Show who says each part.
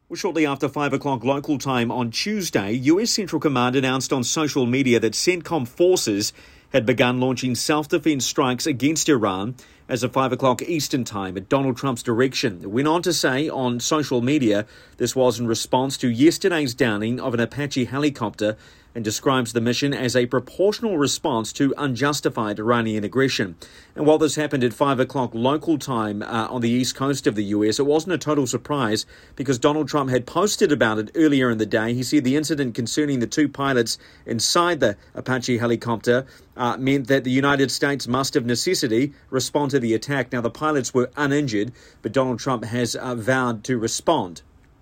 Speaker 1: Well, shortly after 5 o'clock local time on Tuesday, US Central Command announced on social media that CENTCOM forces had begun launching self-defense strikes against Iran as of 5 o'clock Eastern time at Donald Trump's direction. It went on to say on social media this was in response to yesterday's downing of an Apache helicopter and describes the mission as a proportional response to unjustified Iranian aggression. And while this happened at 5 o'clock local time on the east coast of the US, it wasn't a total surprise because Donald Trump had posted about it earlier in the day. He said the incident concerning the two pilots inside the Apache helicopter meant that the United States must of necessity respond to the attack. Now, the pilots were uninjured, but Donald Trump has vowed to respond.